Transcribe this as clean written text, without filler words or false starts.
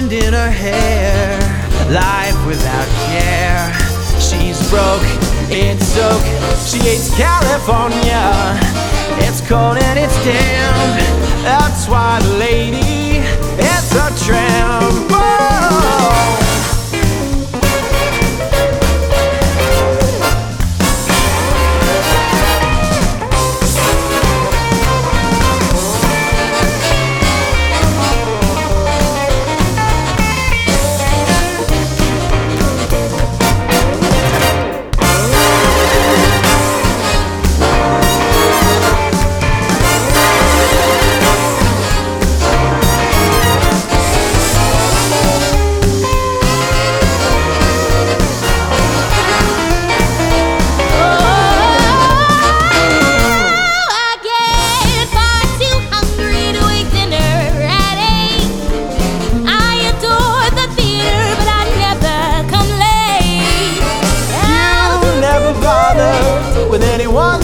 wind in her hair, life without care. She's broke, it's soak, she hates California. It's cold and it's damp, that's why the lady is a tramp. Oh. With anyone